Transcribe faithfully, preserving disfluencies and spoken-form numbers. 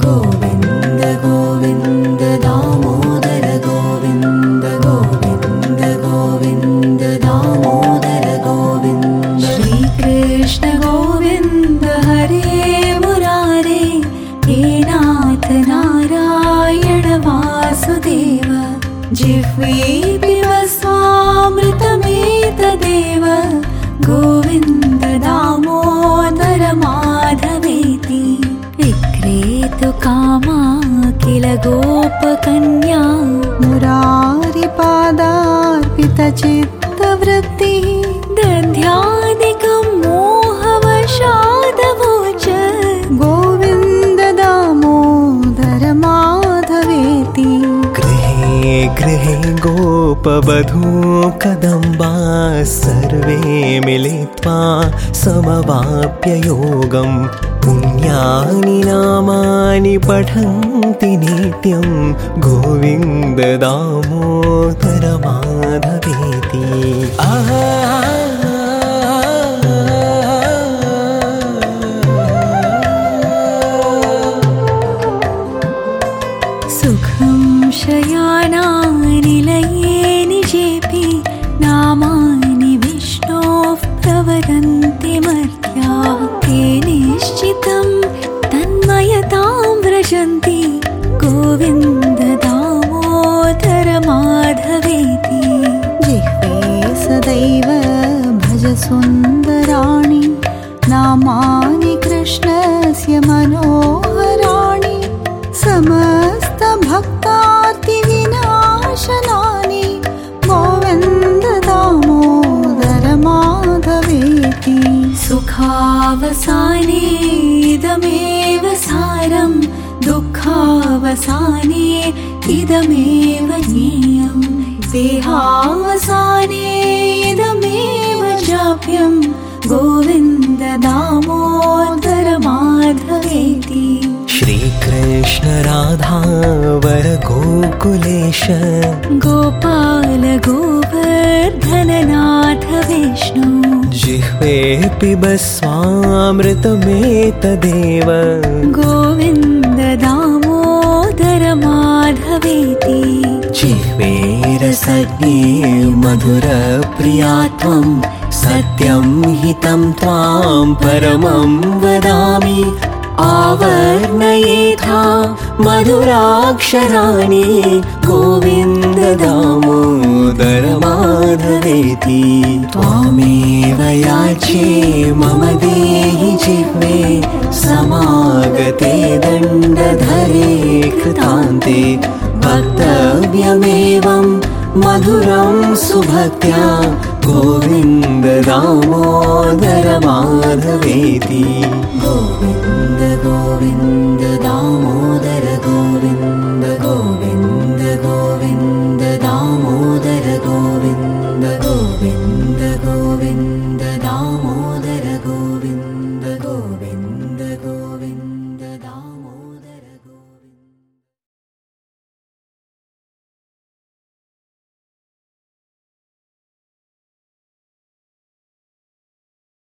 गोविन्द गोविन्द दामोदर गोविन्द गोविन्द गोविन्द दामोदर गोविन्द श्रीकृष्ण गोविन्द हरे मुरारे हे नाथ नारायण वासुदेव जिह्वे पिब स्वामृतमेतदेव गोविन्द दामोदर माधवेति विक्रेतु कामा किल गोपकन्या मुरारिपादार्पितचित्तवृत्तिः दध्यादिकं मोहवशादवोच गोविन्द दामोदर माधवेति गृहे गृहे गोपवधू कदम्बा सर्वे मिलित्वा समवाप्य योगं पुण्यानि नामानि पठन्ति नित्यं गोविन्द दामोदर माधवेति सुखं शयानानिलये निजेऽपि नामानि विष्णोः प्रवदन्ति मर्त्याः ते निश्चितं तन्मयतां व्रजन्ति गोविन्द दामोदर माधवेति जिह्वे सदैव भज सुन्दराणि नामानि कृष्णस्य मनोहराणि समस्त भक्तार्तिविनाशनानि गोविन्द दामोदर माधवेति सुखावसाने इदमेव सारं दुःखावसाने इदमेव ज्ञेयं देहावसाने इदमेव चाप्यं गोविन्द दामोदर माधवेति श्रीकृष्ण राधा वर गोकुलेश गोपाल गोवर्धननाथ विष्णु जिह्वे पिब स्वामृतमेतदेव गोविन्द दामोदर माधवेति जिह्वे रसज्ञे मधुरप्रिया त्वं सत्यं हितं त्वां परमं वदामि आवर्णयेथा मधुराक्षराणि गोविन्द दामोदर माधवेति त्वामेव याचे मम देहि जिह्वे समागते दण्डधरे कृतान्ते वक्तव्यमेवं मधुरं सुभक्त्या गोविन्द दामोदर माधवेति गोविन्द गोविन्द